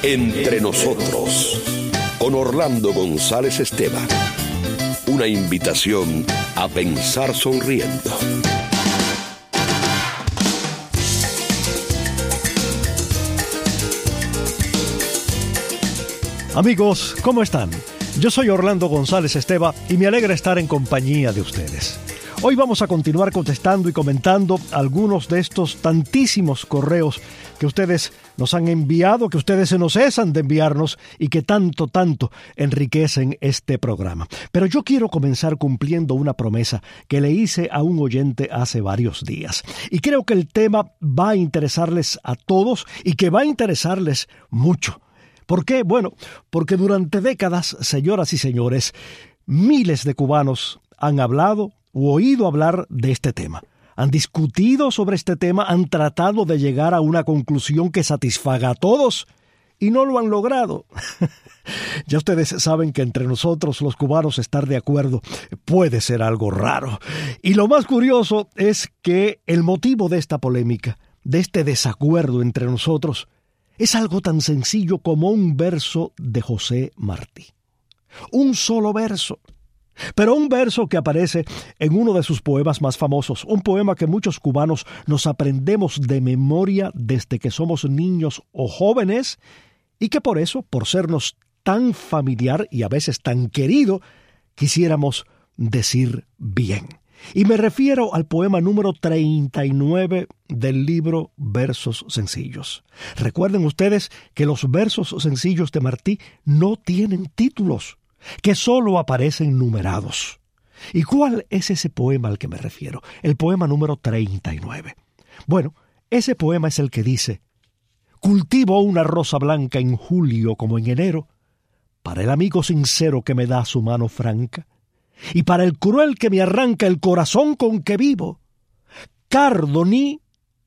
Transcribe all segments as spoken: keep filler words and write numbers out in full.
Entre nosotros, con Orlando González Esteban. Una invitación a pensar sonriendo. Amigos, ¿cómo están? Yo soy Orlando González Esteban y me alegra estar en compañía de ustedes. Hoy vamos a continuar contestando y comentando algunos de estos tantísimos correos que ustedes nos han enviado, que ustedes se nos cesan de enviarnos y que tanto, tanto enriquecen este programa. Pero yo quiero comenzar cumpliendo una promesa que le hice a un oyente hace varios días. Y creo que el tema va a interesarles a todos y que va a interesarles mucho. ¿Por qué? Bueno, porque durante décadas, señoras y señores, miles de cubanos han hablado o oído hablar de este tema. Han discutido sobre este tema, han tratado de llegar a una conclusión que satisfaga a todos y no lo han logrado. Ya ustedes saben que entre nosotros los cubanos estar de acuerdo puede ser algo raro. Y lo más curioso es que el motivo de esta polémica, de este desacuerdo entre nosotros, es algo tan sencillo como un verso de José Martí. Un solo verso. Pero un verso que aparece en uno de sus poemas más famosos, un poema que muchos cubanos nos aprendemos de memoria desde que somos niños o jóvenes y que por eso, por sernos tan familiar y a veces tan querido, quisiéramos decir bien. Y me refiero al poema número treinta y nueve del libro Versos Sencillos. Recuerden ustedes que los versos sencillos de Martí no tienen títulos, que solo aparecen numerados. ¿Y cuál es ese poema al que me refiero? El poema número treinta y nueve. Bueno, ese poema es el que dice: cultivo una rosa blanca en julio como en enero, para el amigo sincero que me da su mano franca, y para el cruel que me arranca el corazón con que vivo. Cardoní.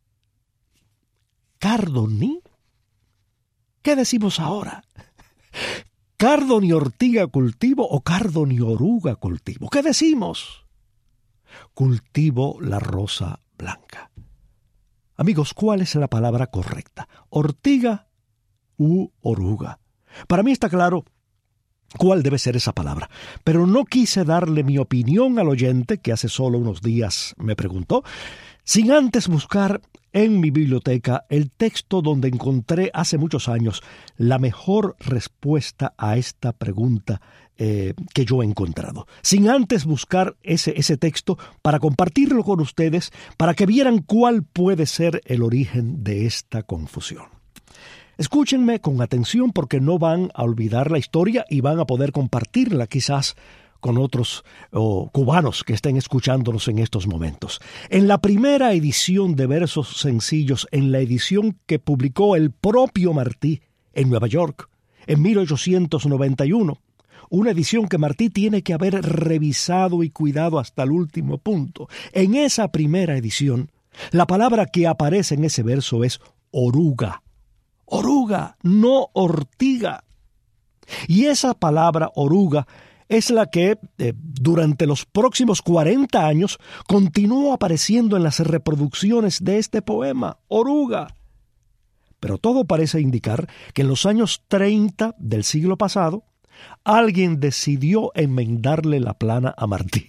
¿Cardoní? ¿Qué decimos ahora? ¿Cardo ni ortiga cultivo o cardo ni oruga cultivo? ¿Qué decimos? Cultivo la rosa blanca. Amigos, ¿cuál es la palabra correcta? ¿Ortiga u oruga? Para mí está claro cuál debe ser esa palabra, pero no quise darle mi opinión al oyente que hace solo unos días me preguntó, sin antes buscar en mi biblioteca el texto donde encontré hace muchos años la mejor respuesta a esta pregunta eh, que yo he encontrado. Sin antes buscar ese, ese texto para compartirlo con ustedes, para que vieran cuál puede ser el origen de esta confusión. Escúchenme con atención porque no van a olvidar la historia y van a poder compartirla quizás con otros oh, cubanos que estén escuchándonos en estos momentos. En la primera edición de Versos Sencillos, en la edición que publicó el propio Martí en Nueva York en mil ochocientos noventa y uno, una edición que Martí tiene que haber revisado y cuidado hasta el último punto. En esa primera edición, la palabra que aparece en ese verso es oruga. Oruga, no ortiga. Y esa palabra oruga es la que eh, durante los próximos cuarenta años continuó apareciendo en las reproducciones de este poema, oruga. Pero todo parece indicar que en los años treinta del siglo pasado, alguien decidió enmendarle la plana a Martí.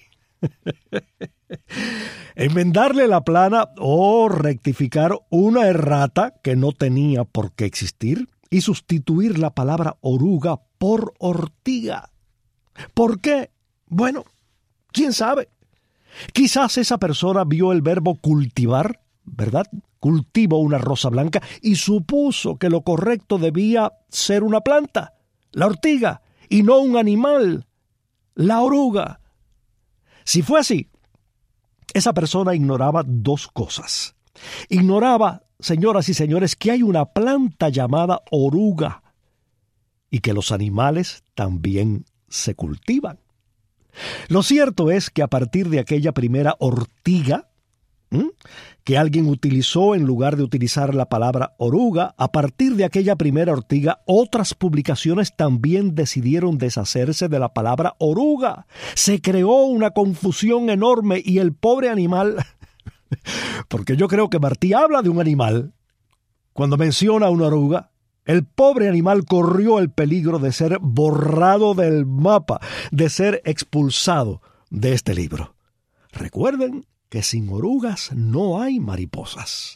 Enmendarle la plana o rectificar una errata que no tenía por qué existir y sustituir la palabra oruga por ortiga. ¿Por qué? Bueno, ¿quién sabe? Quizás esa persona vio el verbo cultivar, ¿verdad? Cultivo una rosa blanca y supuso que lo correcto debía ser una planta, la ortiga, y no un animal, la oruga. Si fue así, esa persona ignoraba dos cosas. Ignoraba, señoras y señores, que hay una planta llamada oruga y que los animales también se cultivan. Lo cierto es que a partir de aquella primera ortiga, ¿m? que alguien utilizó en lugar de utilizar la palabra oruga, a partir de aquella primera ortiga, otras publicaciones también decidieron deshacerse de la palabra oruga. Se creó una confusión enorme y el pobre animal, porque yo creo que Martí habla de un animal cuando menciona una oruga, El pobre animal corrió el peligro de ser borrado del mapa, de ser expulsado de este libro. Recuerden que sin orugas no hay mariposas.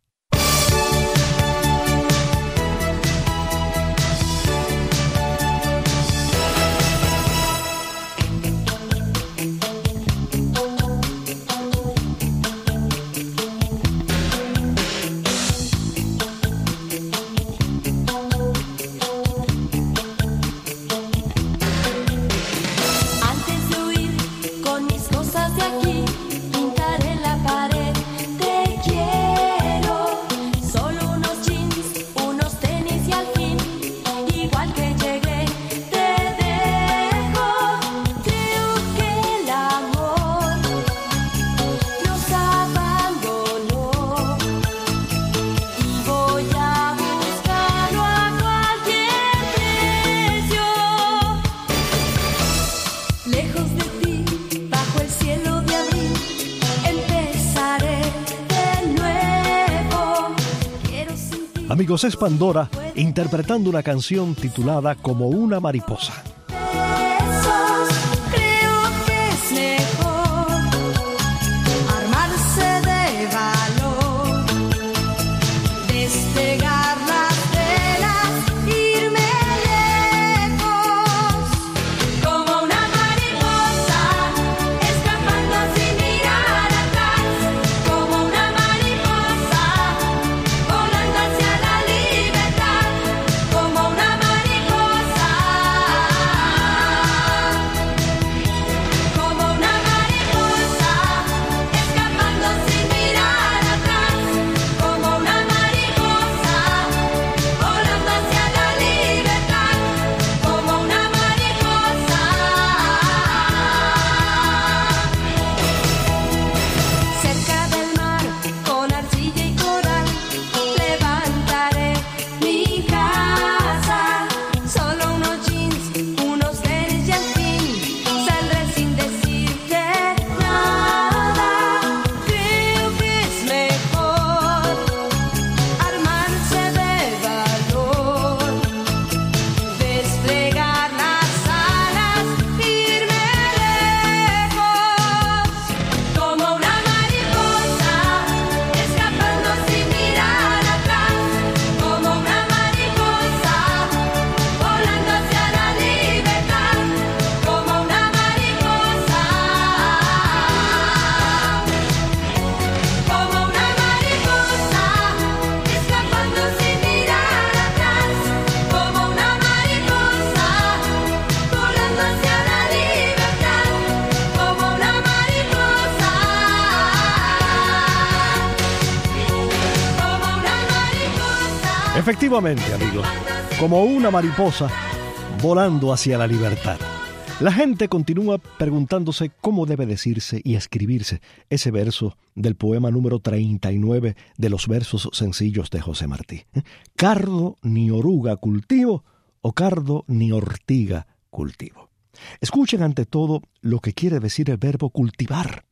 Amigos, es Pandora interpretando una canción titulada Como una mariposa. Efectivamente, amigos, como una mariposa volando hacia la libertad. La gente continúa preguntándose cómo debe decirse y escribirse ese verso del poema número treinta y nueve de los versos sencillos de José Martí. Cardo ni oruga cultivo, o cardo ni ortiga cultivo. Escuchen ante todo lo que quiere decir el verbo cultivar.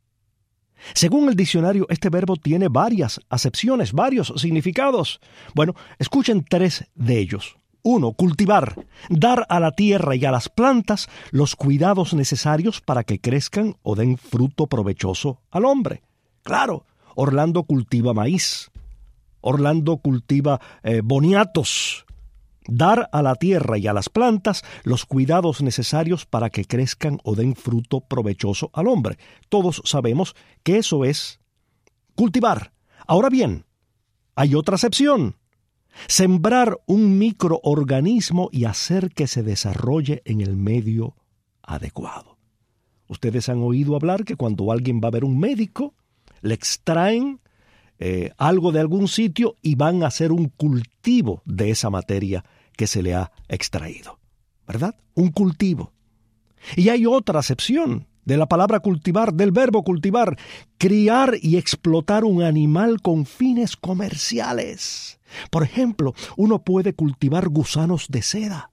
Según el diccionario, este verbo tiene varias acepciones, varios significados. Bueno, escuchen tres de ellos. Uno, cultivar, dar a la tierra y a las plantas los cuidados necesarios para que crezcan o den fruto provechoso al hombre. Claro, Orlando cultiva maíz, Orlando cultiva eh, boniatos. Dar a la tierra y a las plantas los cuidados necesarios para que crezcan o den fruto provechoso al hombre. Todos sabemos que eso es cultivar. Ahora bien, hay otra acepción. Sembrar un microorganismo y hacer que se desarrolle en el medio adecuado. Ustedes han oído hablar que cuando alguien va a ver un médico, le extraen eh, algo de algún sitio y van a hacer un cultivo de esa materia que se le ha extraído, ¿verdad? Un cultivo. Y hay otra acepción de la palabra cultivar, del verbo cultivar, criar y explotar un animal con fines comerciales. Por ejemplo, uno puede cultivar gusanos de seda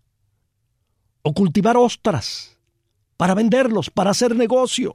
o cultivar ostras para venderlos, para hacer negocio.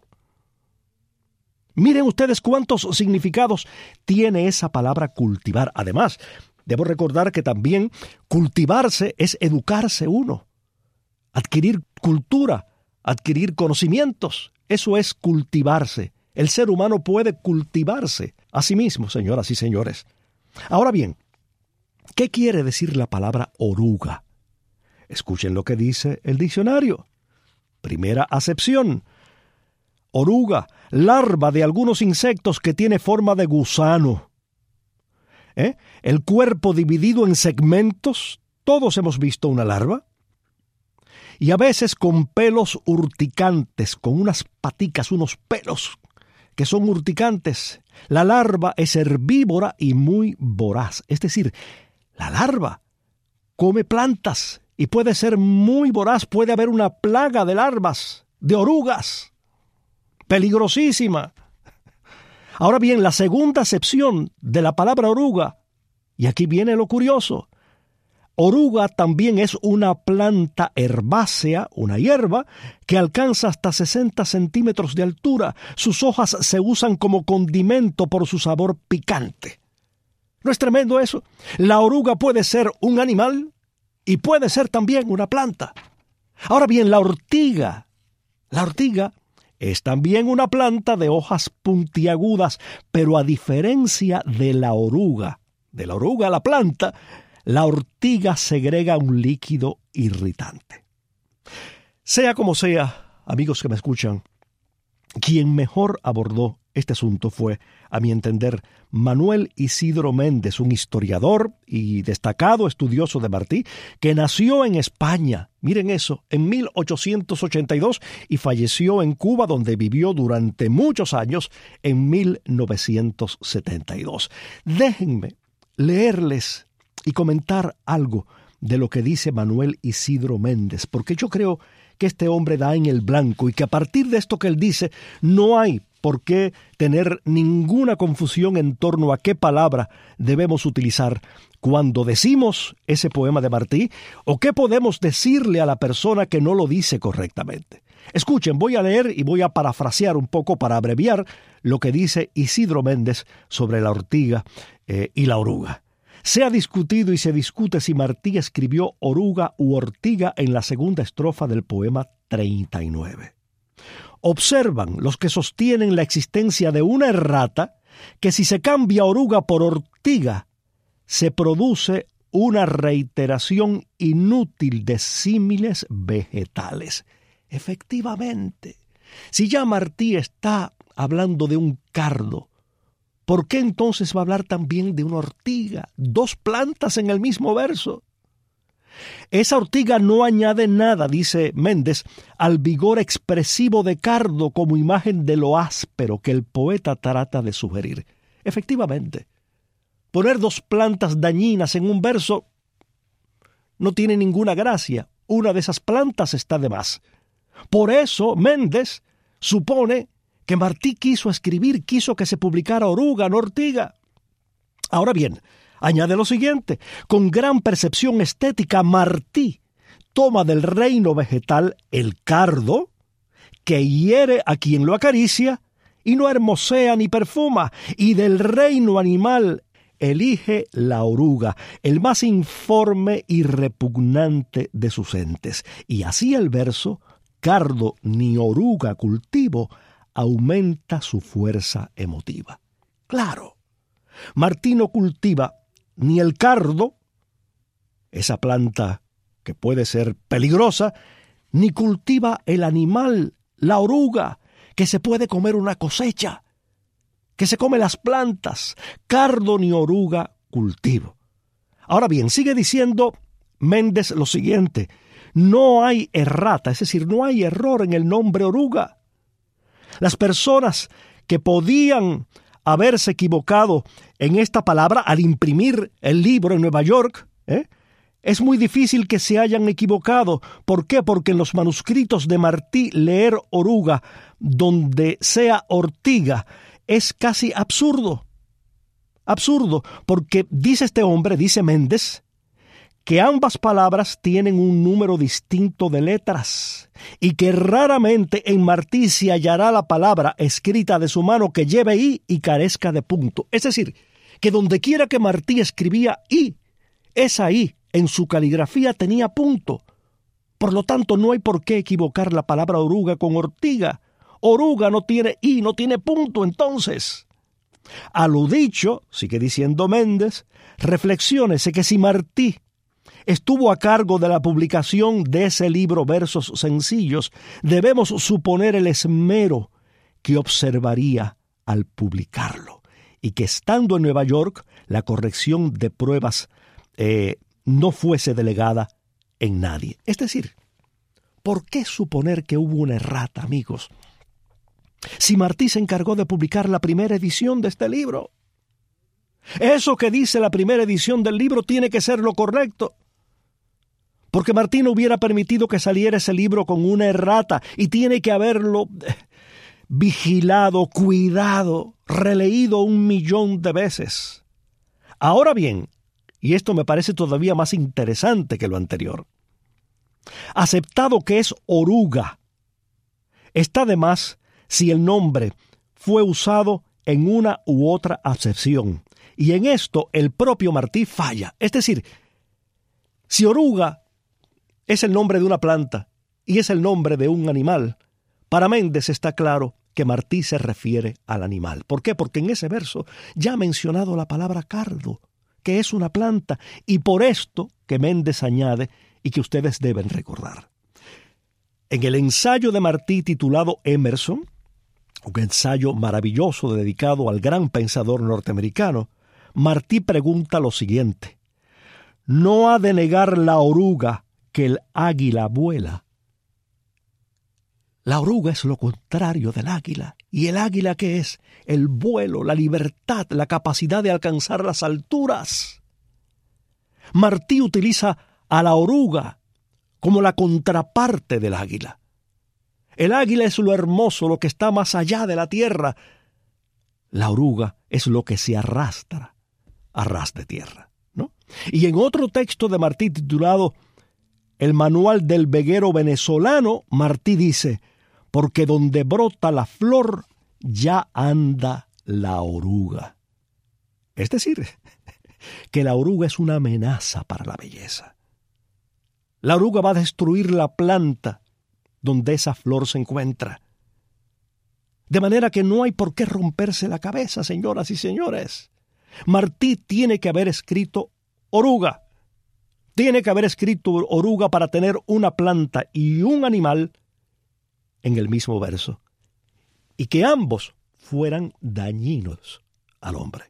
Miren ustedes cuántos significados tiene esa palabra cultivar. Además, Debo recordar que también cultivarse es educarse uno, adquirir cultura, adquirir conocimientos. Eso es cultivarse. El ser humano puede cultivarse a sí mismo, señoras y señores. Ahora bien, ¿qué quiere decir la palabra oruga? Escuchen lo que dice el diccionario. Primera acepción. Oruga, larva de algunos insectos que tiene forma de gusano. ¿Eh? El cuerpo dividido en segmentos. Todos hemos visto una larva. Y a veces con pelos urticantes, con unas paticas, unos pelos que son urticantes. La larva es herbívora y muy voraz. Es decir, la larva come plantas y puede ser muy voraz. Puede haber una plaga de larvas, de orugas. Peligrosísima. Ahora bien, la segunda acepción de la palabra oruga, y aquí viene lo curioso. Oruga también es una planta herbácea, una hierba, que alcanza hasta sesenta centímetros de altura. Sus hojas se usan como condimento por su sabor picante. ¿No es tremendo eso? La oruga puede ser un animal y puede ser también una planta. Ahora bien, la ortiga, la ortiga es también una planta de hojas puntiagudas, pero a diferencia de la oruga, de la oruga, la planta, la ortiga segrega un líquido irritante. Sea como sea, amigos que me escuchan, quien mejor abordó este asunto fue, a mi entender, Manuel Isidro Méndez, un historiador y destacado estudioso de Martí, que nació en España, miren eso, en mil ochocientos ochenta y dos y falleció en Cuba, donde vivió durante muchos años, en mil novecientos setenta y dos. Déjenme leerles y comentar algo de lo que dice Manuel Isidro Méndez, porque yo creo que este hombre da en el blanco y que a partir de esto que él dice no hay por qué tener ninguna confusión en torno a qué palabra debemos utilizar cuando decimos ese poema de Martí o qué podemos decirle a la persona que no lo dice correctamente. Escuchen, voy a leer y voy a parafrasear un poco para abreviar lo que dice Isidro Méndez sobre la ortiga eh, y la oruga. Se ha discutido y se discute si Martí escribió oruga u ortiga en la segunda estrofa del poema treinta y nueve. Observan los que sostienen la existencia de una errata que si se cambia oruga por ortiga, se produce una reiteración inútil de símiles vegetales. Efectivamente, si ya Martí está hablando de un cardo, ¿por qué entonces va a hablar también de una ortiga? Dos plantas en el mismo verso. Esa ortiga no añade nada, dice Méndez, al vigor expresivo de cardo como imagen de lo áspero que el poeta trata de sugerir. Efectivamente, poner dos plantas dañinas en un verso no tiene ninguna gracia. Una de esas plantas está de más. Por eso Méndez supone que Martí quiso escribir, quiso que se publicara oruga, no ortiga. Ahora bien, añade lo siguiente: con gran percepción estética, Martí toma del reino vegetal el cardo, que hiere a quien lo acaricia y no hermosea ni perfuma, y del reino animal elige la oruga, el más informe y repugnante de sus entes. Y así el verso, cardo ni oruga cultivo, aumenta su fuerza emotiva. Claro, Martí no cultiva ni el cardo, esa planta que puede ser peligrosa, ni cultiva el animal, la oruga, que se puede comer una cosecha, que se come las plantas. Cardo ni oruga cultivo. Ahora bien, sigue diciendo Méndez lo siguiente: no hay errata, es decir, no hay error en el nombre oruga. Las personas que podían haberse equivocado en esta palabra al imprimir el libro en Nueva York, ¿eh? es muy difícil que se hayan equivocado. ¿Por qué? Porque en los manuscritos de Martí leer oruga donde sea ortiga es casi absurdo. Absurdo, porque dice este hombre, dice Méndez, que ambas palabras tienen un número distinto de letras y que raramente en Martí se hallará la palabra escrita de su mano que lleve i y carezca de punto. Es decir, que donde quiera que Martí escribía I, esa I en su caligrafía tenía punto. Por lo tanto, no hay por qué equivocar la palabra oruga con ortiga. Oruga no tiene I, no tiene punto, entonces. A lo dicho, sigue diciendo Méndez, reflexiónese que si Martí estuvo a cargo de la publicación de ese libro Versos Sencillos, debemos suponer el esmero que observaría al publicarlo, y que estando en Nueva York, la corrección de pruebas eh, no fuese delegada en nadie. Es decir, ¿por qué suponer que hubo una errata, amigos? Si Martí se encargó de publicar la primera edición de este libro. Eso que dice la primera edición del libro tiene que ser lo correcto. Porque Martí no hubiera permitido que saliera ese libro con una errata y tiene que haberlo vigilado, cuidado, releído un millón de veces. Ahora bien, y esto me parece todavía más interesante que lo anterior, aceptado que es oruga, está de más si el nombre fue usado en una u otra acepción. Y en esto el propio Martí falla. Es decir, si oruga es el nombre de una planta y es el nombre de un animal, para Méndez está claro que Martí se refiere al animal. ¿Por qué? Porque en ese verso ya ha mencionado la palabra cardo, que es una planta, y por esto que Méndez añade y que ustedes deben recordar. En el ensayo de Martí titulado Emerson, un ensayo maravilloso dedicado al gran pensador norteamericano, Martí pregunta lo siguiente: ¿no ha de negar la oruga que el águila vuela? La oruga es lo contrario del águila. ¿Y el águila qué es? El vuelo, la libertad, la capacidad de alcanzar las alturas. Martí utiliza a la oruga como la contraparte del águila. El águila es lo hermoso, lo que está más allá de la tierra. La oruga es lo que se arrastra a ras de tierra, ¿no? Y en otro texto de Martí titulado El Manual del Veguero Venezolano, Martí dice: porque donde brota la flor, ya anda la oruga. Es decir, que la oruga es una amenaza para la belleza. La oruga va a destruir la planta donde esa flor se encuentra. De manera que no hay por qué romperse la cabeza, señoras y señores. Martí tiene que haber escrito oruga. Tiene que haber escrito oruga para tener una planta y un animal en el mismo verso, y que ambos fueran dañinos al hombre.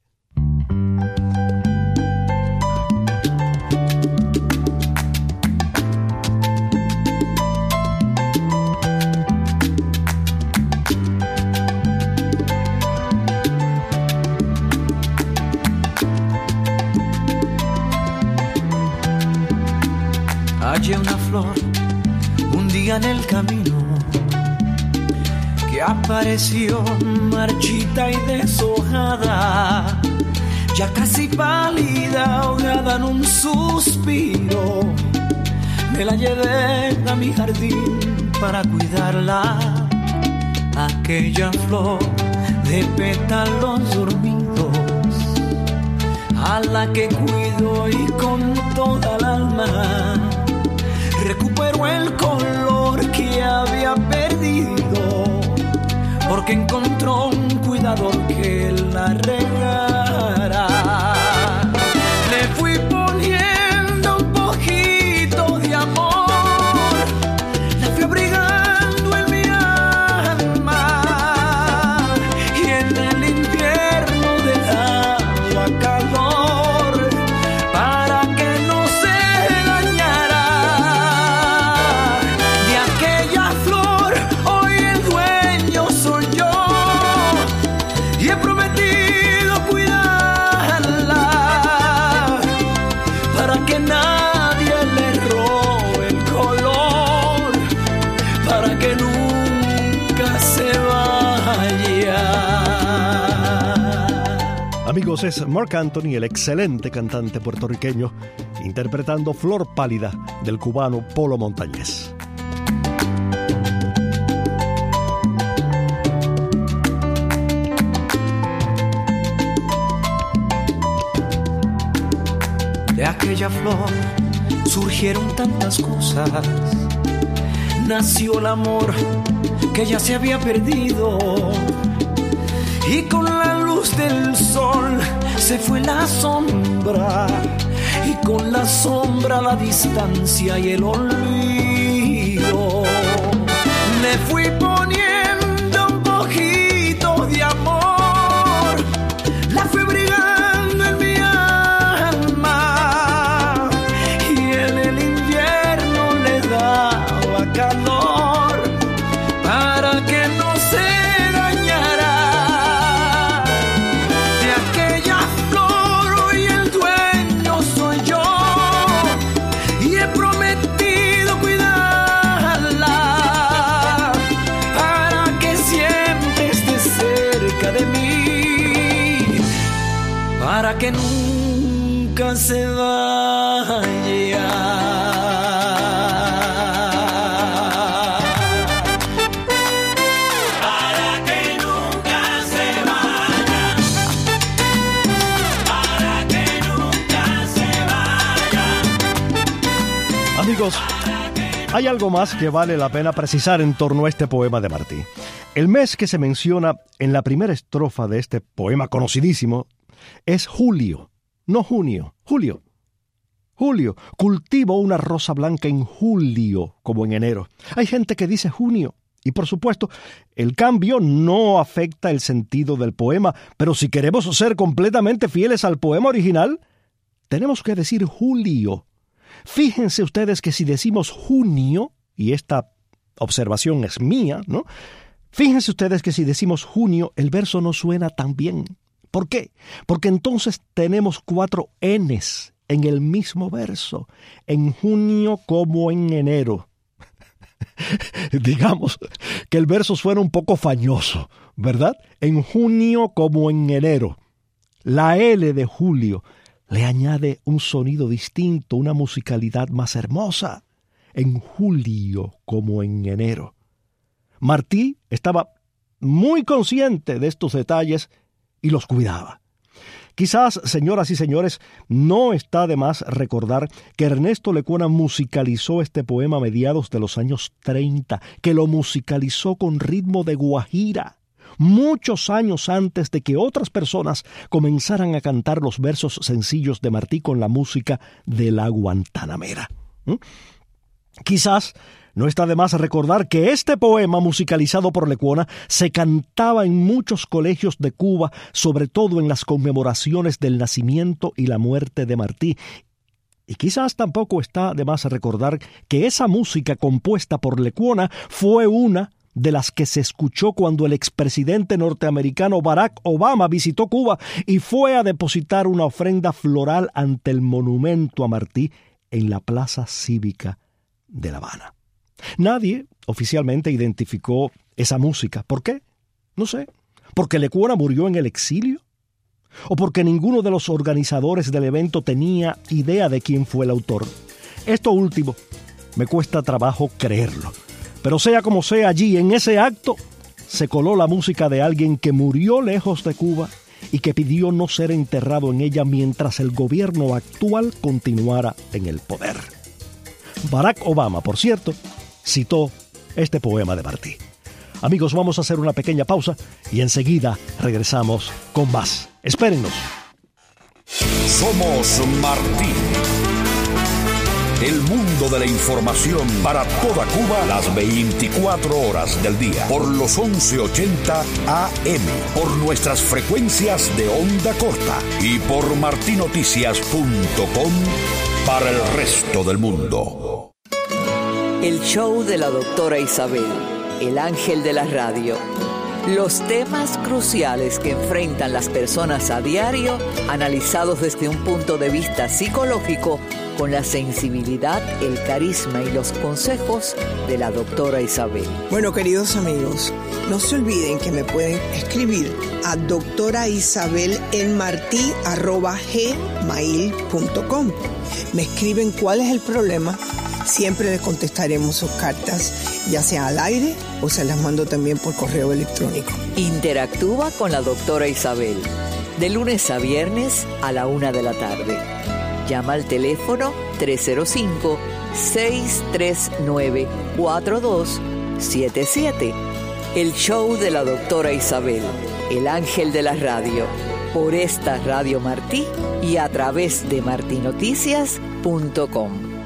Hallé una flor un día en el camino, que apareció marchita y deshojada, ya casi pálida, ahogada en un suspiro. Me la llevé a mi jardín para cuidarla, aquella flor de pétalos dormidos, a la que cuido y con toda el alma recupero el color que había perdido, porque encontró un cuidador que la regara. Le fui poniendo un poquito de amor, la fui abrigando en mi alma, y en el invierno dejaba calor para que no se dañara. De aquella flor hoy el dueño soy yo, y he prometido cuidarla para que nadie le robe el color, para que nunca se vaya. Amigos, es Marc Anthony, el excelente cantante puertorriqueño, interpretando Flor Pálida del cubano Polo Montañés. aquella flor surgieron tantas cosas. Nació el amor que ya se había perdido, y con la luz del sol se fue la sombra, y con la sombra la distancia y el olvido. Le fui poniendo un poquito de amor, la fui brigando en mi alma, y en el invierno le daba calor para que no se dañara. De aquella flor hoy el dueño soy yo, y he prometido cuidarla para que siempre esté cerca de mí, para que nunca se vaya. Amigos, hay algo más que vale la pena precisar en torno a este poema de Martí. El mes que se menciona en la primera estrofa de este poema conocidísimo es julio, no junio, julio. Julio, cultivo una rosa blanca en julio, como en enero. Hay gente que dice junio, y por supuesto, el cambio no afecta el sentido del poema, pero si queremos ser completamente fieles al poema original, tenemos que decir julio. Fíjense ustedes que si decimos junio, y esta observación es mía, ¿no? Fíjense ustedes que si decimos junio, el verso no suena tan bien. ¿Por qué? Porque entonces tenemos cuatro N's en el mismo verso, en junio como en enero. Digamos que el verso suena un poco fañoso, ¿verdad? En junio como en enero. La L de julio le añade un sonido distinto, una musicalidad más hermosa, en julio como en enero. Martí estaba muy consciente de estos detalles y los cuidaba. Quizás, señoras y señores, no está de más recordar que Ernesto Lecuona musicalizó este poema a mediados de los años treinta, que lo musicalizó con ritmo de guajira, muchos años antes de que otras personas comenzaran a cantar los versos sencillos de Martí con la música de la Guantanamera. ¿Mm? Quizás no está de más recordar que este poema musicalizado por Lecuona se cantaba en muchos colegios de Cuba, sobre todo en las conmemoraciones del nacimiento y la muerte de Martí. Y quizás tampoco está de más recordar que esa música compuesta por Lecuona fue una de las que se escuchó cuando el expresidente norteamericano Barack Obama visitó Cuba y fue a depositar una ofrenda floral ante el monumento a Martí en la Plaza Cívica de La Habana. Nadie oficialmente identificó esa música. ¿Por qué? No sé. ¿Porque Lecuona murió en el exilio? ¿O porque ninguno de los organizadores del evento tenía idea de quién fue el autor? Esto último me cuesta trabajo creerlo. Pero sea como sea, allí, en ese acto, se coló la música de alguien que murió lejos de Cuba y que pidió no ser enterrado en ella mientras el gobierno actual continuara en el poder. Barack Obama, por cierto, citó este poema de Martí. Amigos, vamos a hacer una pequeña pausa y enseguida regresamos con más. Espérennos. Somos Martí. El mundo de la información para toda Cuba las veinticuatro horas del día. Por los once ochenta A M, por nuestras frecuencias de onda corta y por martinoticias punto com para el resto del mundo. El show de la doctora Isabel, el ángel de la radio. Los temas cruciales que enfrentan las personas a diario, analizados desde un punto de vista psicológico, con la sensibilidad, el carisma y los consejos de la doctora Isabel. Bueno, queridos amigos, no se olviden que me pueden escribir a doctora Isabel en martí arroba gmail punto com. Me escriben cuál es el problema. Siempre les contestaremos sus cartas, ya sea al aire o se las mando también por correo electrónico. Interactúa con la doctora Isabel, de lunes a viernes a la una de la tarde. Llama al teléfono tres cero cinco, seis tres nueve, cuatro dos siete siete. El show de la doctora Isabel, el ángel de la radio, por esta Radio Martí y a través de marti noticias punto com.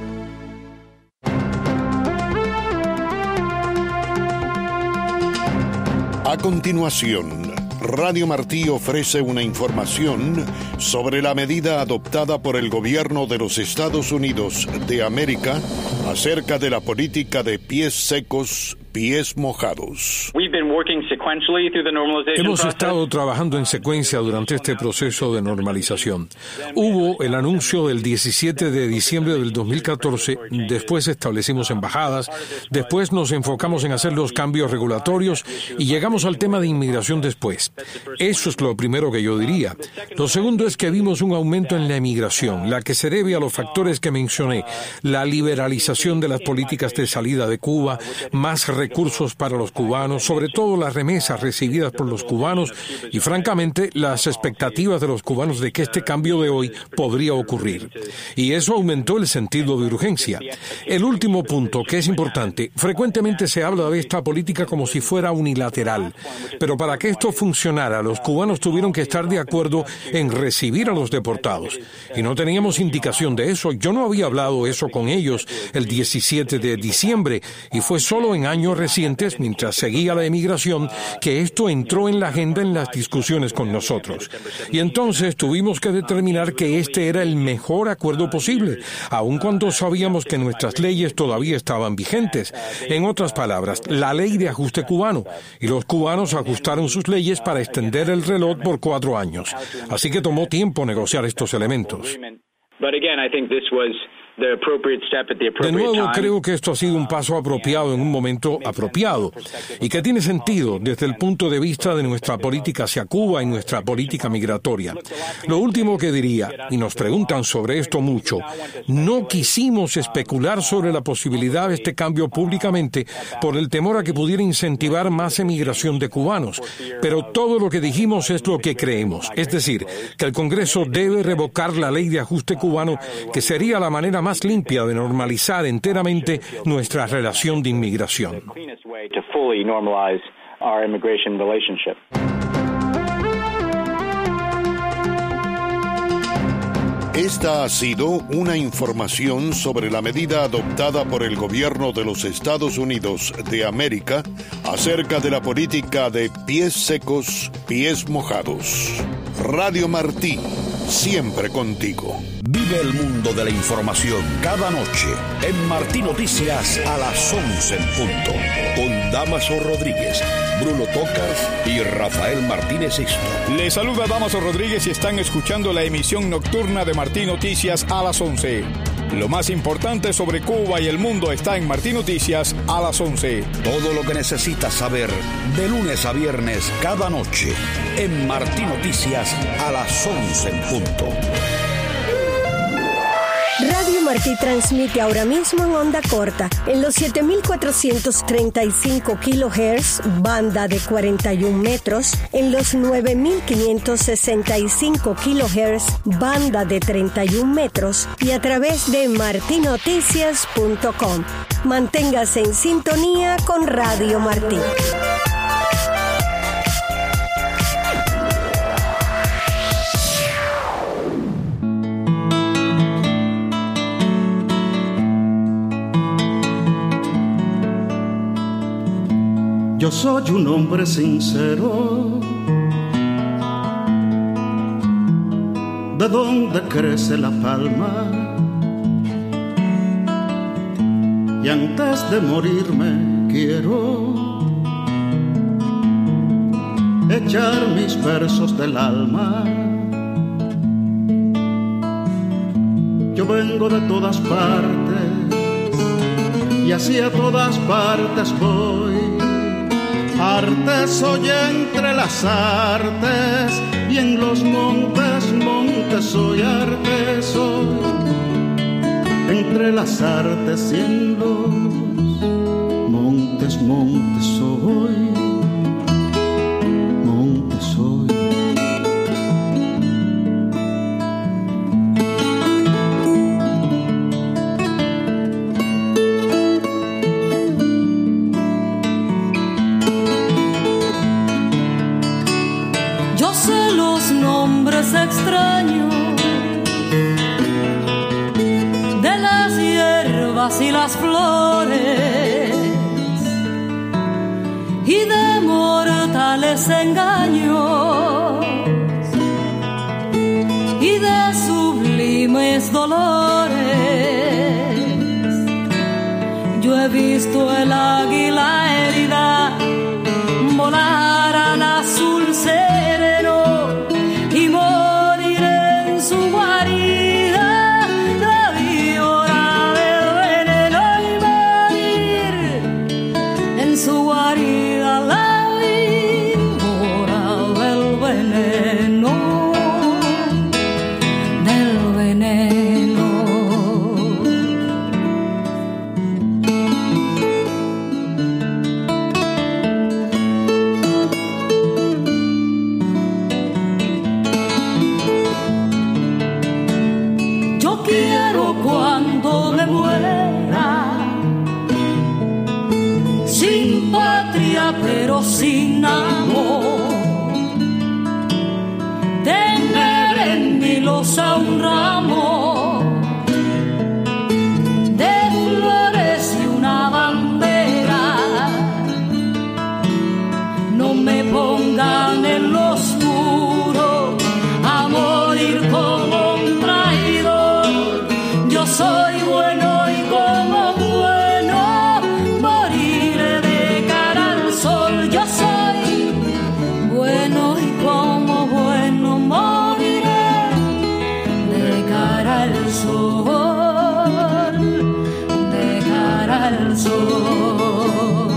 A continuación, Radio Martí ofrece una información sobre la medida adoptada por el gobierno de los Estados Unidos de América acerca de la política de pies secos, pies mojados. Hemos estado trabajando en secuencia durante este proceso de normalización. Hubo el anuncio del diecisiete de diciembre del dos mil catorce, después establecimos embajadas, después nos enfocamos en hacer los cambios regulatorios y llegamos al tema de inmigración después. Eso es lo primero que yo diría. Lo segundo es que vimos un aumento en la emigración, la que se debe a los factores que mencioné, la liberalización de las políticas de salida de Cuba, más recursos para los cubanos, sobre todo las remesas recibidas por los cubanos y, francamente, las expectativas de los cubanos de que este cambio de hoy podría ocurrir. Y eso aumentó el sentido de urgencia. El último punto, que es importante, frecuentemente se habla de esta política como si fuera unilateral, pero para que esto funcionara, los cubanos tuvieron que estar de acuerdo en recibir a los deportados. Y no teníamos indicación de eso. Yo no había hablado eso con ellos el diecisiete de diciembre, y fue solo en años recientes, mientras seguía la emigración, que esto entró en la agenda en las discusiones con nosotros. Y entonces tuvimos que determinar que este era el mejor acuerdo posible, aun cuando sabíamos que nuestras leyes todavía estaban vigentes. En otras palabras, la ley de ajuste cubano. Y los cubanos ajustaron sus leyes para extender el reloj por cuatro años. Así que tomó tiempo negociar estos elementos. De nuevo, creo que esto ha sido un paso apropiado en un momento apropiado y que tiene sentido desde el punto de vista de nuestra política hacia Cuba y nuestra política migratoria. Lo último que diría, y nos preguntan sobre esto mucho, no quisimos especular sobre la posibilidad de este cambio públicamente por el temor a que pudiera incentivar más emigración de cubanos, pero todo lo que dijimos es lo que creemos, es decir, que el Congreso debe revocar la ley de ajuste cubano, que sería la manera más limpia de normalizar enteramente nuestra relación de inmigración. Esta ha sido una información sobre la medida adoptada por el gobierno de los Estados Unidos de América acerca de la política de pies secos, pies mojados. Radio Martí, siempre contigo. Vive el mundo de la información cada noche en Martí Noticias a las once en punto. Con Damaso Rodríguez, Bruno Tocas y Rafael Martínez Isto. Les saluda Damaso Rodríguez y están escuchando la emisión nocturna de Martí Noticias a las once. Lo más importante sobre Cuba y el mundo está en Martí Noticias a las once. Todo lo que necesitas saber de lunes a viernes cada noche en Martí Noticias a las once en punto. Radio Martí transmite ahora mismo en onda corta, en los siete mil cuatrocientos treinta y cinco kilohertz, banda de cuarenta y un metros, en los nueve mil quinientos sesenta y cinco kilohertz, banda de treinta y un metros, y a través de marti noticias punto com. Manténgase en sintonía con Radio Martí. Yo soy un hombre sincero, de donde crece la palma, y antes de morirme quiero echar mis versos del alma. Yo vengo de todas partes y así a todas partes voy. Arte soy entre las artes y en los montes, montes soy arte soy. Entre las artes y en los montes, montes soy. Montes soy. extraño de las hierbas y las flores y de mortales engaños y de sublimes dolores. Yo he visto el águila herida volar al azul sereno y morir en su guarida, la víbora del veneno, y morir en su guarida, la víbora del veneno, del veneno. Cuando me muera, sin patria pero sin amor, tener en mi losa un ramo de flores y una bandera. No me pongan en lo oscuro a morir como un traidor. Yo soy bueno y como bueno moriré de cara al sol. Yo soy bueno y como bueno moriré de cara al sol, de cara al sol.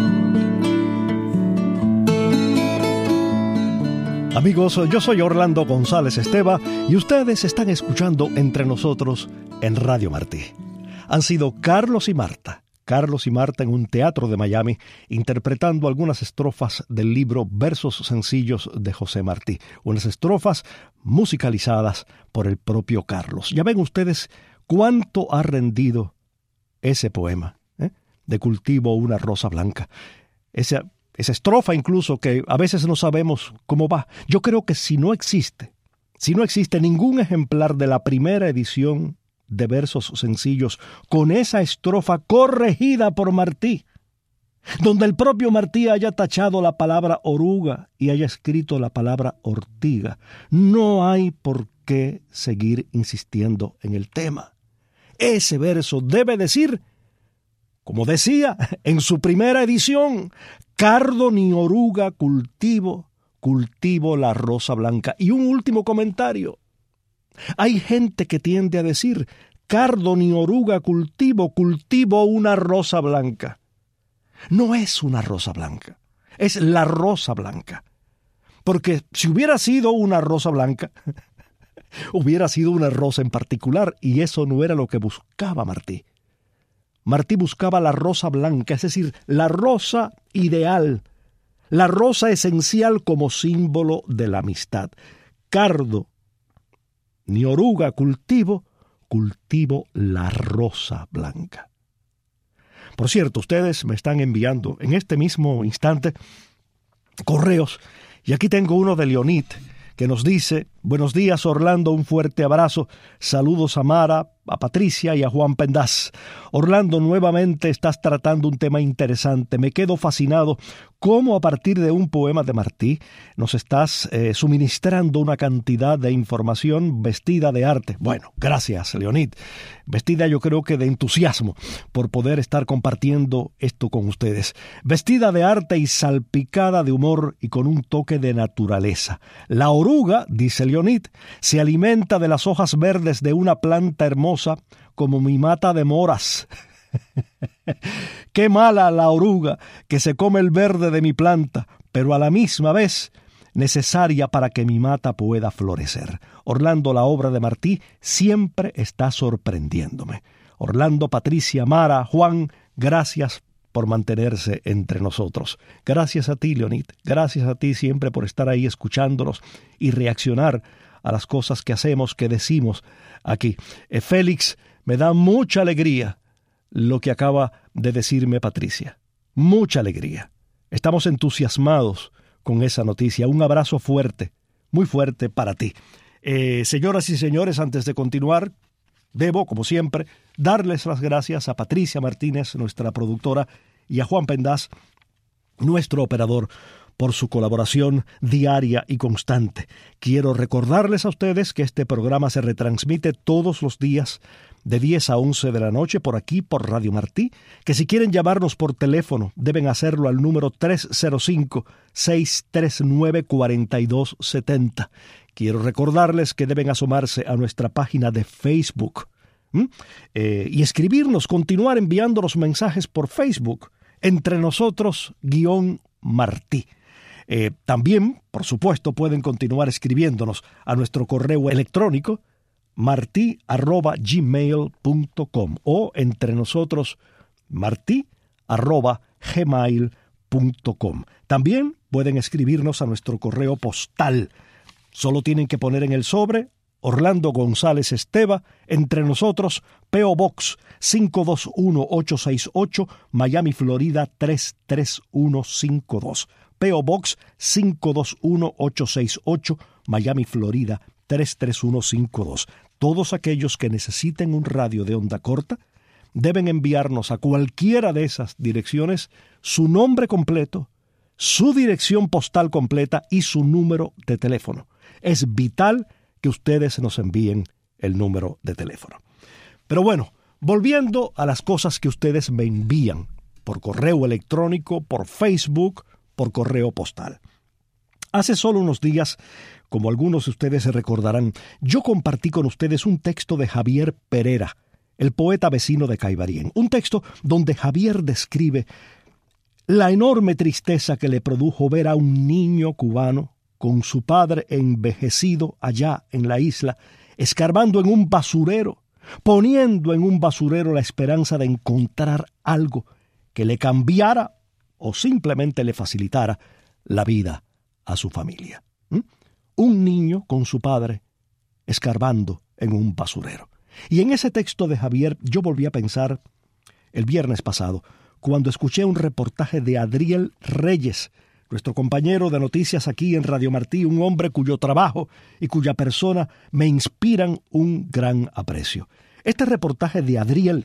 Amigos, yo soy Orlando González Esteva y ustedes están escuchando Entre Nosotros en Radio Martí. Han sido Carlos y Marta, Carlos y Marta en un teatro de Miami, interpretando algunas estrofas del libro Versos Sencillos de José Martí, unas estrofas musicalizadas por el propio Carlos. Ya ven ustedes cuánto ha rendido ese poema, ¿eh? De cultivo una rosa blanca. Esa, esa estrofa incluso que a veces no sabemos cómo va. Yo creo que si no existe, si no existe ningún ejemplar de la primera edición de Versos Sencillos con esa estrofa corregida por Martí, donde el propio Martí haya tachado la palabra oruga y haya escrito la palabra ortiga, no hay por qué seguir insistiendo en el tema. Ese verso debe decir, como decía en su primera edición, cardo ni oruga cultivo, cultivo la rosa blanca. Y un último comentario. Hay gente que tiende a decir, cardo ni oruga cultivo, cultivo una rosa blanca. No es una rosa blanca, es la rosa blanca. Porque si hubiera sido una rosa blanca, hubiera sido una rosa en particular, y eso no era lo que buscaba Martí. Martí buscaba la rosa blanca, es decir, la rosa ideal, la rosa esencial como símbolo de la amistad. Cardo ni oruga cultivo, cultivo la rosa blanca. Por cierto, ustedes me están enviando en este mismo instante correos, y aquí tengo uno de Leonid, que nos dice: buenos días Orlando, un fuerte abrazo, saludos a Mara, a Patricia y a Juan Pendaz. Orlando, nuevamente estás tratando un tema interesante. Me quedo fascinado cómo a partir de un poema de Martí nos estás eh, suministrando una cantidad de información vestida de arte. Bueno, gracias Leonid. Vestida yo creo que de entusiasmo por poder estar compartiendo esto con ustedes. Vestida de arte y salpicada de humor y con un toque de naturaleza. La oruga, dice Leonid, se alimenta de las hojas verdes de una planta hermosa como mi mata de moras. Qué mala la oruga que se come el verde de mi planta, pero a la misma vez necesaria para que mi mata pueda florecer. Orlando, la obra de Martí siempre está sorprendiéndome. Orlando, Patricia, Mara, Juan, gracias por mantenerse entre nosotros. Gracias a ti, Leonid. Gracias a ti siempre por estar ahí escuchándonos y reaccionar a las cosas que hacemos, que decimos aquí. Eh, Félix, me da mucha alegría lo que acaba de decirme Patricia. Mucha alegría. Estamos entusiasmados con esa noticia. Un abrazo fuerte, muy fuerte para ti. Eh, señoras y señores, antes de continuar, debo, como siempre, darles las gracias a Patricia Martínez, nuestra productora, y a Juan Pendaz, nuestro operador, por su colaboración diaria y constante. Quiero recordarles a ustedes que este programa se retransmite todos los días de diez a once de la noche por aquí, por Radio Martí, que si quieren llamarnos por teléfono deben hacerlo al número tres cero cinco, seis tres nueve, cuatro dos siete cero. Quiero recordarles que deben asomarse a nuestra página de Facebook ¿Mm? eh, y escribirnos, continuar enviándonos mensajes por Facebook, Entre Nosotros guión Martí. Eh, también, por supuesto, pueden continuar escribiéndonos a nuestro correo electrónico martí arroba gmail punto com o entre nosotros martí arroba gmail punto com. También pueden escribirnos a nuestro correo postal. Solo tienen que poner en el sobre Orlando González Esteva, Entre Nosotros, P O Box cinco dos uno ocho seis ocho, Miami, Florida tres tres uno cinco dos. P O Box cinco dos uno ocho seis ocho, Miami, Florida tres tres uno cinco dos. Todos aquellos que necesiten un radio de onda corta deben enviarnos a cualquiera de esas direcciones su nombre completo, su dirección postal completa y su número de teléfono. Es vital que ustedes nos envíen el número de teléfono. Pero bueno, volviendo a las cosas que ustedes me envían por correo electrónico, por Facebook, por correo postal. Hace solo unos días, como algunos de ustedes se recordarán, yo compartí con ustedes un texto de Javier Perera, el poeta vecino de Caibarien. Un texto donde Javier describe la enorme tristeza que le produjo ver a un niño cubano con su padre envejecido allá en la isla, escarbando en un basurero, poniendo en un basurero la esperanza de encontrar algo que le cambiara o simplemente le facilitara la vida a su familia. ¿Mm? Un niño con su padre escarbando en un basurero. Y en ese texto de Javier yo volví a pensar el viernes pasado, cuando escuché un reportaje de Adriel Reyes, nuestro compañero de noticias aquí en Radio Martí, un hombre cuyo trabajo y cuya persona me inspiran un gran aprecio. Este reportaje de Adriel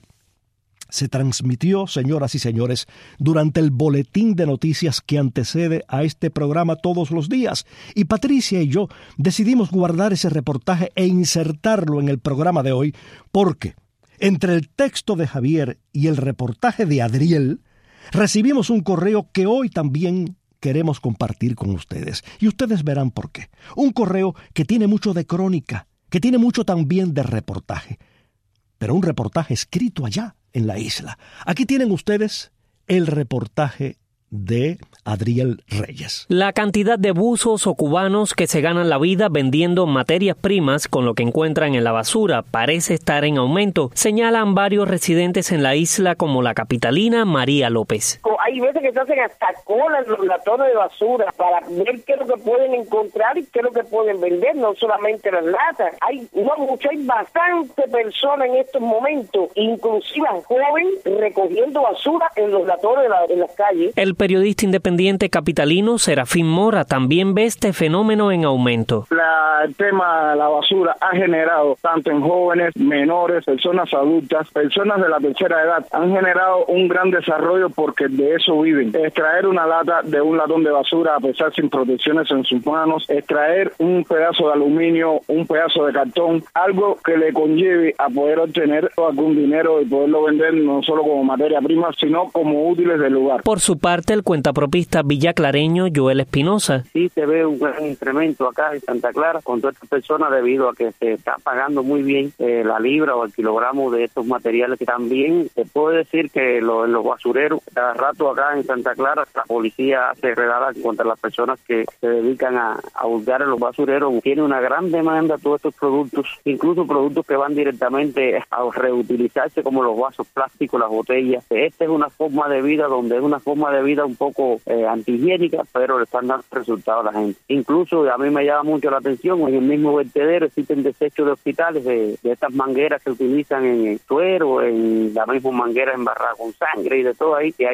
se transmitió, señoras y señores, durante el boletín de noticias que antecede a este programa todos los días. Y Patricia y yo decidimos guardar ese reportaje e insertarlo en el programa de hoy porque, entre el texto de Javier y el reportaje de Adriel, recibimos un correo que hoy también queremos compartir con ustedes. Y ustedes verán por qué. Un correo que tiene mucho de crónica, que tiene mucho también de reportaje. Pero un reportaje escrito allá, en la isla. Aquí tienen ustedes el reportaje de Adriel Reyes. La cantidad de buzos o cubanos que se ganan la vida vendiendo materias primas con lo que encuentran en la basura parece estar en aumento, señalan varios residentes en la isla como la capitalina María López. Hay veces que se hacen hasta cola en los latones de basura para ver qué es lo que pueden encontrar y qué es lo que pueden vender, no solamente las latas. Hay no mucho, hay bastante personas en estos momentos, inclusive jóvenes, recogiendo basura en los latones de la, en las calles. El periodista independiente capitalino Serafín Mora también ve este fenómeno en aumento. La, el tema de la basura ha generado, tanto en jóvenes, menores, personas adultas, personas de la tercera edad, han generado un gran desarrollo porque de eso viven. Extraer una lata de un latón de basura a pesar sin protecciones en sus manos, extraer un pedazo de aluminio, un pedazo de cartón, algo que le conlleve a poder obtener algún dinero y poderlo vender no solo como materia prima, sino como útiles del lugar. Por su parte, el cuentapropista villaclareño Joel Espinosa. Sí se ve un gran incremento acá en Santa Clara con todas estas personas debido a que se está pagando muy bien eh, la libra o el kilogramo de estos materiales. También se puede decir que lo, en los basureros, cada rato acá en Santa Clara, la policía hace redadas contra las personas que se dedican a, a hurgar en los basureros. Tiene una gran demanda todos estos productos, incluso productos que van directamente a reutilizarse como los vasos plásticos, las botellas. Esta es una forma de vida donde es una forma de vida un poco eh, antihigiénica, pero le están dando resultados a la gente. Incluso a mí me llama mucho la atención, en el mismo vertedero existen desechos de hospitales de, de estas mangueras que utilizan en el suero, en la misma manguera embarrada con sangre y de todo ahí, que hay industria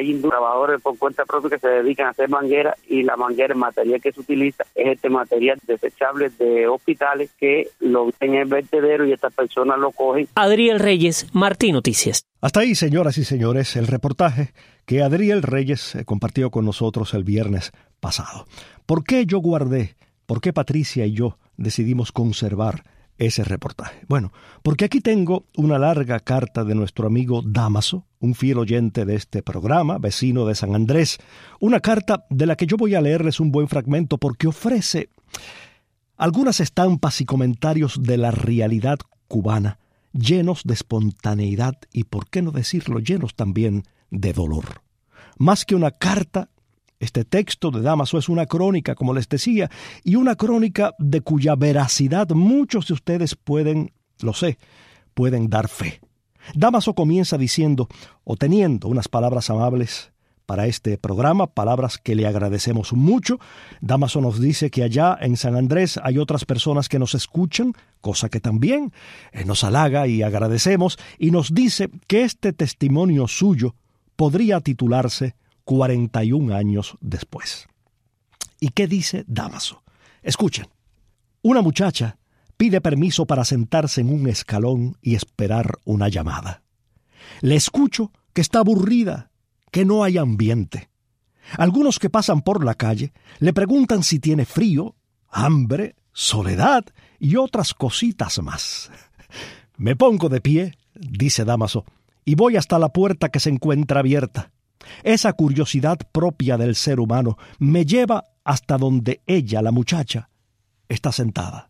trabajadores por cuenta propia que se dedican a hacer mangueras, y la manguera, el material que se utiliza es este material desechable de hospitales que lo ven en el vertedero y estas personas lo cogen. Adriel Reyes, Martín Noticias. Hasta ahí, señoras y señores, el reportaje que Adriel Reyes compartió con nosotros el viernes pasado. ¿Por qué yo guardé, por qué Patricia y yo decidimos conservar ese reportaje? Bueno, porque aquí tengo una larga carta de nuestro amigo Dámaso, un fiel oyente de este programa, vecino de San Andrés. Una carta de la que yo voy a leerles un buen fragmento porque ofrece algunas estampas y comentarios de la realidad cubana, llenos de espontaneidad y, por qué no decirlo, llenos también de dolor. Más que una carta, este texto de Dámaso es una crónica, como les decía, y una crónica de cuya veracidad muchos de ustedes pueden, lo sé, pueden dar fe. Dámaso comienza diciendo, o teniendo unas palabras amables para este programa, palabras que le agradecemos mucho. Dámaso nos dice que allá en San Andrés hay otras personas que nos escuchan, cosa que también eh, nos halaga y agradecemos, y nos dice que este testimonio suyo podría titularse cuarenta y un años después. ¿Y qué dice Dámaso? Escuchen. Una muchacha pide permiso para sentarse en un escalón y esperar una llamada. Le escucho que está aburrida, que no hay ambiente. Algunos que pasan por la calle le preguntan si tiene frío, hambre, soledad y otras cositas más. Me pongo de pie, dice Dámaso, y voy hasta la puerta que se encuentra abierta. Esa curiosidad propia del ser humano me lleva hasta donde ella, la muchacha, está sentada.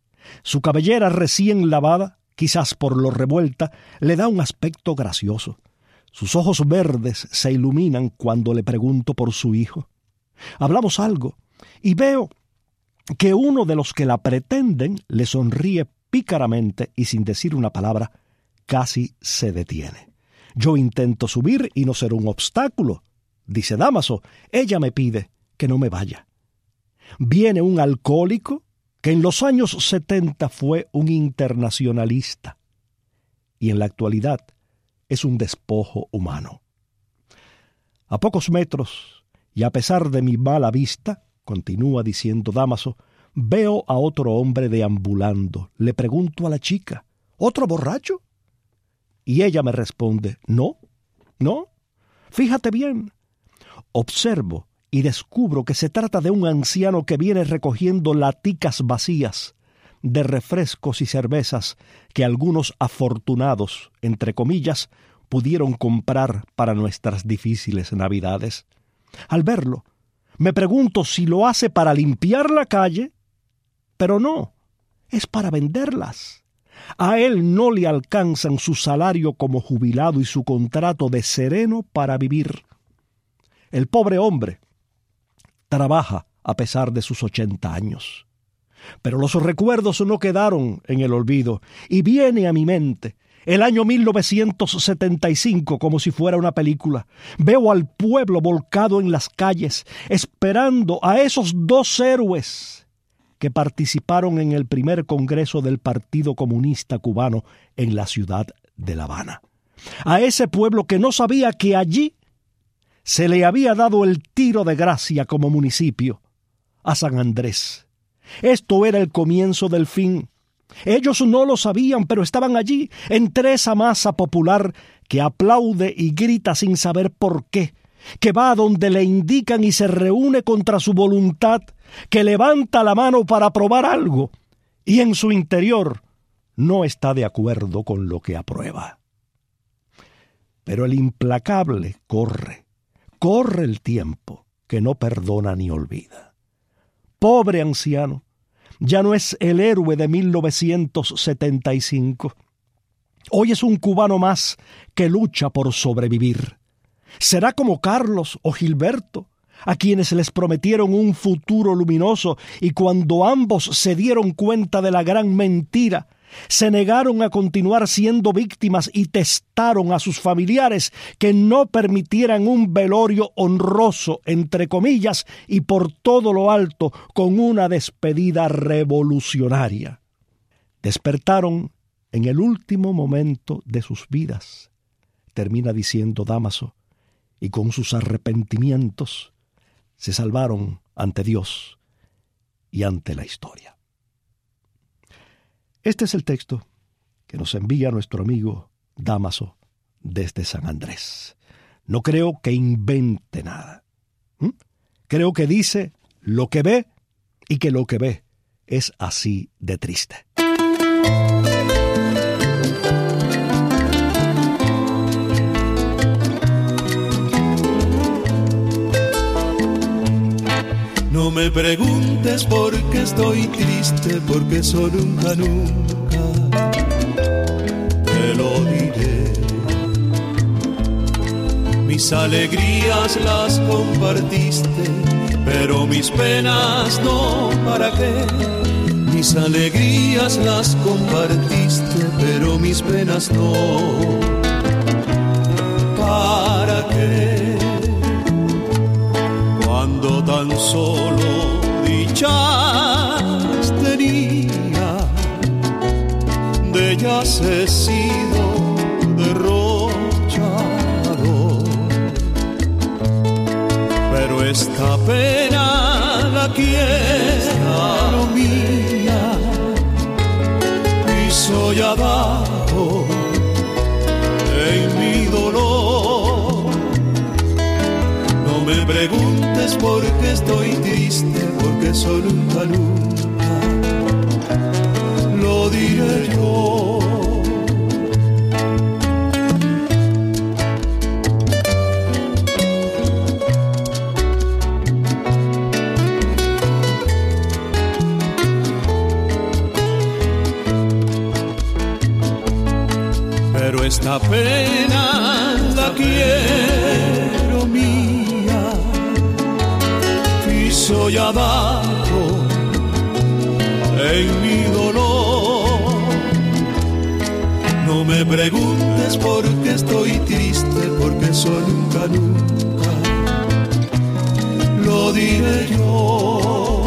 Su cabellera recién lavada, quizás por lo revuelta, le da un aspecto gracioso. Sus ojos verdes se iluminan cuando le pregunto por su hijo. Hablamos algo y veo que uno de los que la pretenden le sonríe pícaramente y sin decir una palabra casi se detiene. Yo intento subir y no ser un obstáculo, dice Dámaso. Ella me pide que no me vaya. Viene un alcohólico que en los años setenta fue un internacionalista y en la actualidad es un despojo humano. A pocos metros, y a pesar de mi mala vista, continúa diciendo Dámaso, veo a otro hombre deambulando. Le pregunto a la chica, ¿otro borracho? Y ella me responde, no, no, fíjate bien. Observo y descubro que se trata de un anciano que viene recogiendo laticas vacías de refrescos y cervezas que algunos afortunados, entre comillas, pudieron comprar para nuestras difíciles navidades. Al verlo, me pregunto si lo hace para limpiar la calle, pero no, es para venderlas. A él no le alcanzan su salario como jubilado y su contrato de sereno para vivir. El pobre hombre trabaja a pesar de sus ochenta años. Pero los recuerdos no quedaron en el olvido y viene a mi mente el año mil novecientos setenta y cinco como si fuera una película. Veo al pueblo volcado en las calles esperando a esos dos héroes que participaron en el primer congreso del Partido Comunista Cubano en la ciudad de La Habana. A ese pueblo que no sabía que allí se le había dado el tiro de gracia como municipio a San Andrés. Esto era el comienzo del fin. Ellos no lo sabían, pero estaban allí, entre esa masa popular que aplaude y grita sin saber por qué, que va a donde le indican y se reúne contra su voluntad, que levanta la mano para aprobar algo y en su interior no está de acuerdo con lo que aprueba. Pero el implacable corre, corre el tiempo que no perdona ni olvida. Pobre anciano, ya no es el héroe de mil novecientos setenta y cinco. Hoy es un cubano más que lucha por sobrevivir. Será como Carlos o Gilberto, a quienes les prometieron un futuro luminoso y cuando ambos se dieron cuenta de la gran mentira, se negaron a continuar siendo víctimas y testaron a sus familiares que no permitieran un velorio honroso, entre comillas, y por todo lo alto, con una despedida revolucionaria. Despertaron en el último momento de sus vidas, termina diciendo Dámaso, y con sus arrepentimientos se salvaron ante Dios y ante la historia. Este es el texto que nos envía nuestro amigo Dámaso desde San Andrés. No creo que invente nada. ¿Mm? Creo que dice lo que ve y que lo que ve es así de triste. No me preguntes por qué estoy triste, porque eso nunca, nunca te lo diré. Mis alegrías las compartiste, pero mis penas no, ¿para qué? Mis alegrías las compartiste, pero mis penas no, ¿para qué? Cuando tan solo dichas tenía, de ellas he sido derrochado. Pero esta pena la quiero mía, y soy abajo en mi dolor. No me preguntes por qué estoy triste, porque eso nunca, nunca lo diré yo. Pero esta pena la quiero mía, y soy abajo en mi dolor. No me preguntes por qué estoy triste, porque eso nunca, nunca lo diré yo.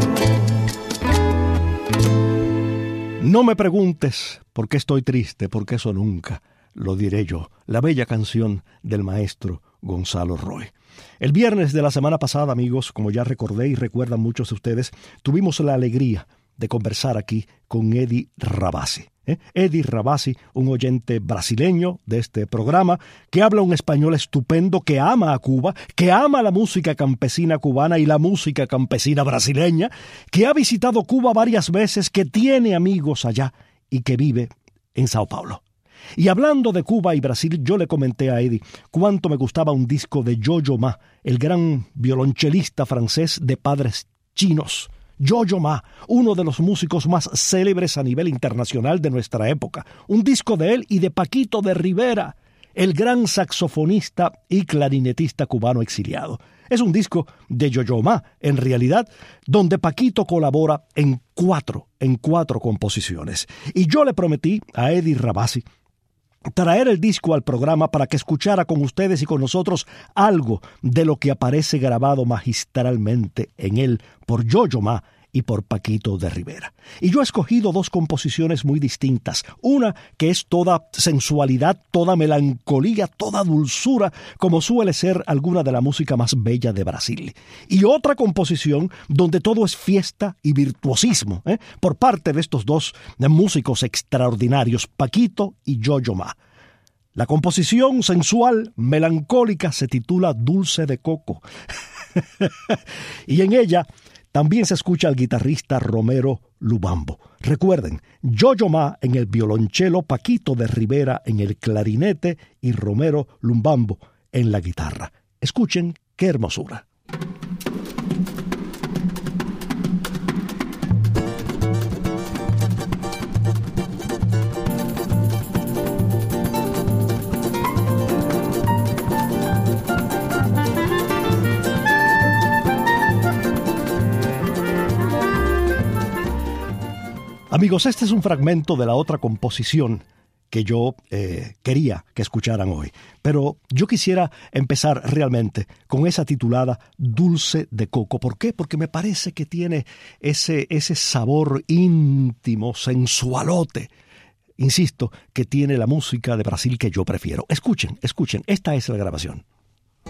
No me preguntes por qué estoy triste, porque eso nunca lo diré yo. La bella canción del maestro Gonzalo Roy. El viernes de la semana pasada, amigos, como ya recordé y recuerdan muchos de ustedes, tuvimos la alegría de conversar aquí con Eddie Rabasi. ¿eh? Eddie Rabasi, un oyente brasileño de este programa, que habla un español estupendo, que ama a Cuba, que ama la música campesina cubana y la música campesina brasileña, que ha visitado Cuba varias veces, que tiene amigos allá y que vive en Sao Paulo. Y hablando de Cuba y Brasil, yo le comenté a Eddie cuánto me gustaba un disco de Yo-Yo Ma, el gran violonchelista francés de padres chinos. Yo-Yo Ma, uno de los músicos más célebres a nivel internacional de nuestra época. Un disco de él y de Paquito de Rivera, el gran saxofonista y clarinetista cubano exiliado. Es un disco de Yo-Yo Ma, en realidad, donde Paquito colabora en cuatro, en cuatro composiciones. Y yo le prometí a Eddie Rabasi traer el disco al programa para que escuchara con ustedes y con nosotros algo de lo que aparece grabado magistralmente en él por Yo-Yo Ma y por Paquito de Rivera. Y yo he escogido dos composiciones muy distintas. Una que es toda sensualidad, toda melancolía, toda dulzura, como suele ser alguna de la música más bella de Brasil. Y otra composición donde todo es fiesta y virtuosismo, ¿eh? por parte de estos dos músicos extraordinarios, Paquito y Yo-Yo Ma. La composición sensual, melancólica, se titula Dulce de Coco. Y en ella también se escucha al guitarrista Romero Lubambo. Recuerden, Yo-Yo Ma en el violonchelo, Paquito de Rivera en el clarinete y Romero Lubambo en la guitarra. Escuchen qué hermosura. Amigos, este es un fragmento de la otra composición que yo eh, quería que escucharan hoy. Pero yo quisiera empezar realmente con esa titulada Dulce de Coco. ¿Por qué? Porque me parece que tiene ese, ese sabor íntimo, sensualote, insisto, que tiene la música de Brasil que yo prefiero. Escuchen, escuchen, esta es la grabación.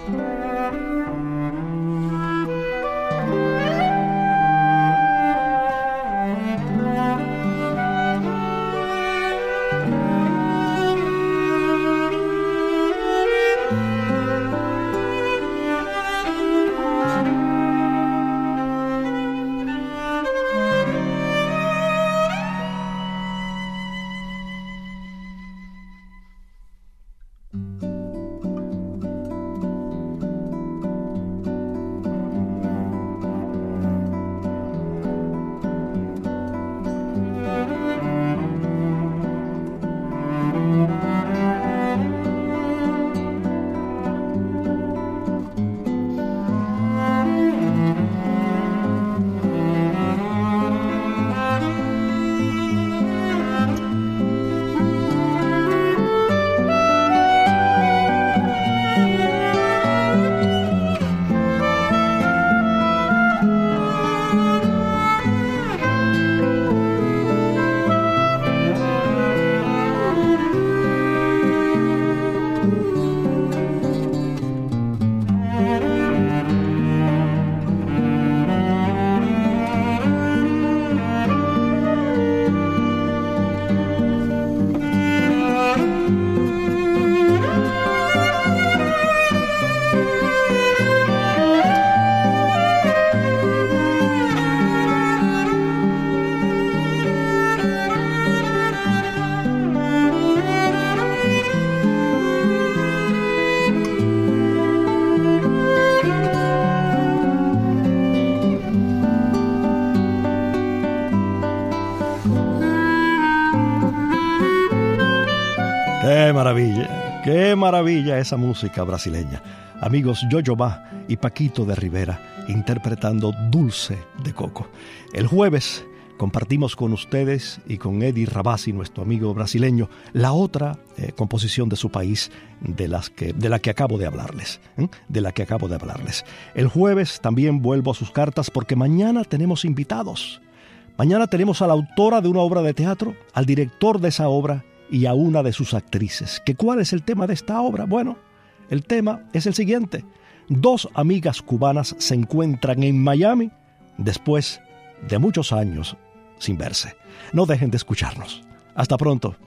¡Qué maravilla esa música brasileña! Amigos, Yo-Yo Ma y Paquito de Rivera interpretando Dulce de Coco. El jueves compartimos con ustedes y con Eddie Rabasi, nuestro amigo brasileño, la otra eh, composición de su país de, las que, de la que acabo de hablarles. ¿eh? De la que acabo de hablarles. El jueves también vuelvo a sus cartas porque mañana tenemos invitados. Mañana tenemos a la autora de una obra de teatro, al director de esa obra y a una de sus actrices. ¿Que cuál es el tema de esta obra? Bueno, el tema es el siguiente. Dos amigas cubanas se encuentran en Miami después de muchos años sin verse. No dejen de escucharnos. Hasta pronto.